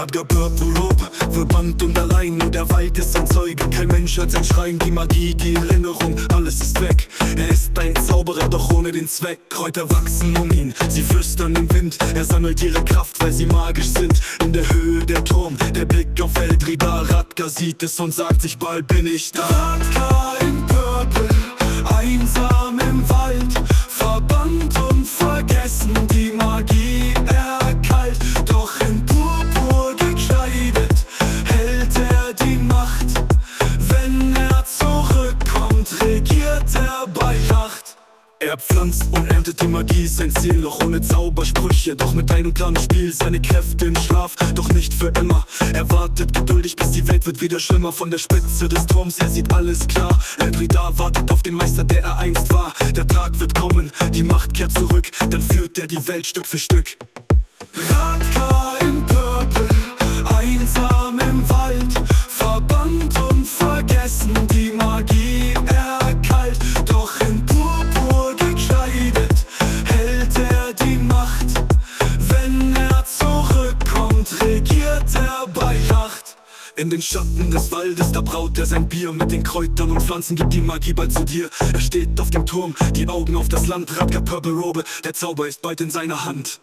Radgar Purple Robe, verbannt und allein, nur der Wald ist ein Zeuge. Kein Mensch hört sein Schreien, die Magie, die Erinnerung, alles ist weg. Er ist ein Zauberer, doch ohne den Zweck. Kräuter wachsen um ihn, sie flüstern im Wind. Er sammelt ihre Kraft, weil sie magisch sind. In der Höhe der Turm, der Blick auf Eldrida. Radgar sieht es und sagt sich, bald bin ich da. Radgar in Purple, einsam im Wald, verbannt und vergessen, die Magie erkalt. Doch in Purpur gekleidet hält er die Macht. Wenn er zurückkommt, regiert er bei Nacht. Er pflanzt und erntet die Magie, sein Ziel, doch ohne Zaubersprüche. Doch mit einem klaren Spiel, seine Kräfte im Schlaf, doch nicht für immer. Er wartet geduldig, bis die Welt wird wieder schlimmer. Von der Spitze des Turms, er sieht alles klar. Eldrida wartet auf den Meister, der er einst war. Der Tag wird kommen, die Macht kehrt zurück, dann führt er die Welt Stück für Stück. Radgar in Purple, einsam im Wald, verbannt und vergessen, die Magie erkalt. Doch in Purpur gekleidet hält er die Macht. Wenn er zurückkommt, regiert er bei Nacht. In den Schatten des Waldes, da braut er sein Bier. Mit den Kräutern und Pflanzen gibt die Magie bald zu dir. Er steht auf dem Turm, die Augen auf das Land. Radgar Purple Robe, der Zauber ist bald in seiner Hand.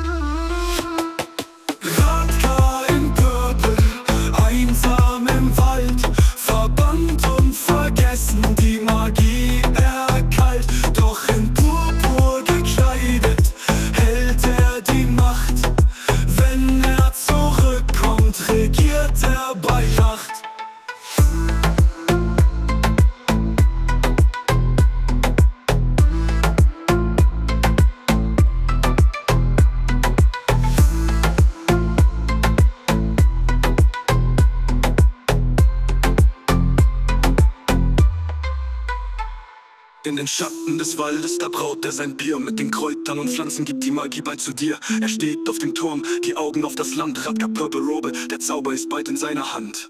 Radgar in Purple, einsam im Wald, verbannt und vergessen, die Magie erkalt. Doch in Purpur gekleidet hält er die Macht. Wenn er zurückkommt, regiert er bei Nacht. In den Schatten des Waldes, da braut er sein Bier. Mit den Kräutern und Pflanzen gibt die Magie bald zu dir. Er steht auf dem Turm, die Augen auf das Land. Radgar Purple Robe, der Zauber ist bald in seiner Hand.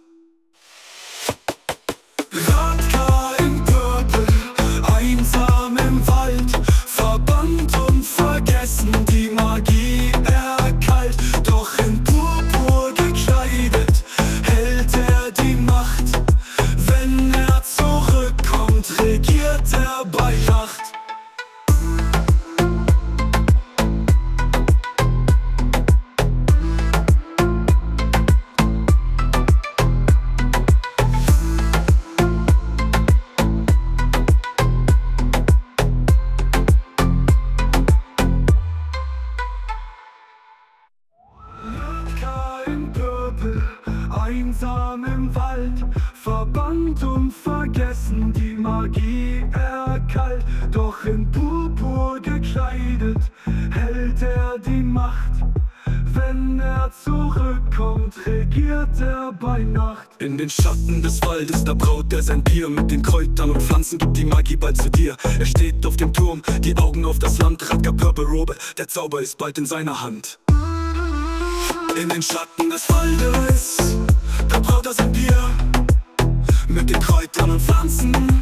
Radgar in Purple, einsam im Wald, verbannt und vergessen, die Magie erkalt. Doch in Purpur gekleidet hält er die Macht. Wenn er zurückkommt, regiert er bei Nacht. Radgar in Purple, einsam im Wald, verbannt und vergessen, die Magie erkalt. Doch in Purpur gekleidet hält er die Macht. Wenn er zurückkommt, regiert er bei Nacht. In den Schatten des Waldes, da braut er sein Bier. Mit den Kräutern und Pflanzen gibt die Magie bald zu dir. Er steht auf dem Turm, die Augen auf das Land. Radgar Purple Robe, der Zauber ist bald in seiner Hand. In den Schatten des Waldes, da braut er sein Bier. Mit den Kräutern und Pflanzen